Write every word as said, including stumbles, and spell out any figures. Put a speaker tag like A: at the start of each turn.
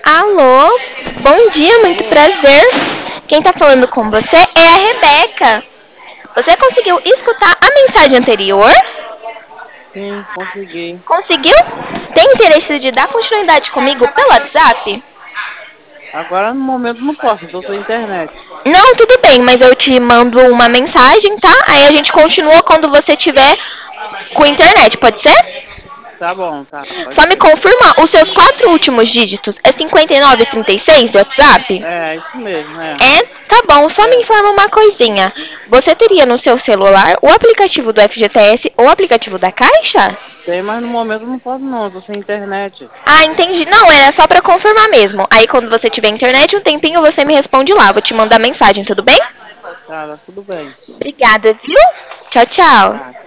A: Alô, bom dia, muito
B: Alô?
A: prazer. Quem tá falando com você é a Rebeca. Você conseguiu escutar a mensagem anterior?
B: Sim, consegui.
A: Conseguiu? Tem interesse de dar continuidade comigo pelo WhatsApp?
B: Agora no momento não posso, estou sem internet.
A: Não, tudo bem, mas eu te mando uma mensagem, tá? Aí a gente continua quando você tiver com internet, pode ser?
B: Tá bom, tá, pode
A: Só me
B: ser.
A: confirma, os seus quatro últimos dígitos é cinquenta e nove trinta e seis do WhatsApp?
B: É, é isso mesmo, é.
A: É, tá bom, só me
B: É.
A: informa uma coisinha. Você teria no seu celular o aplicativo do F G T S ou o aplicativo da Caixa?
B: Tem, mas no momento não posso não, estou sem internet.
A: Ah, entendi. Não, era só pra confirmar mesmo. Aí quando você tiver internet, um tempinho você me responde lá. Vou te mandar mensagem, tudo bem?
B: Tá, tá tudo bem.
A: Obrigada, viu? Tchau, tchau.
B: Tá.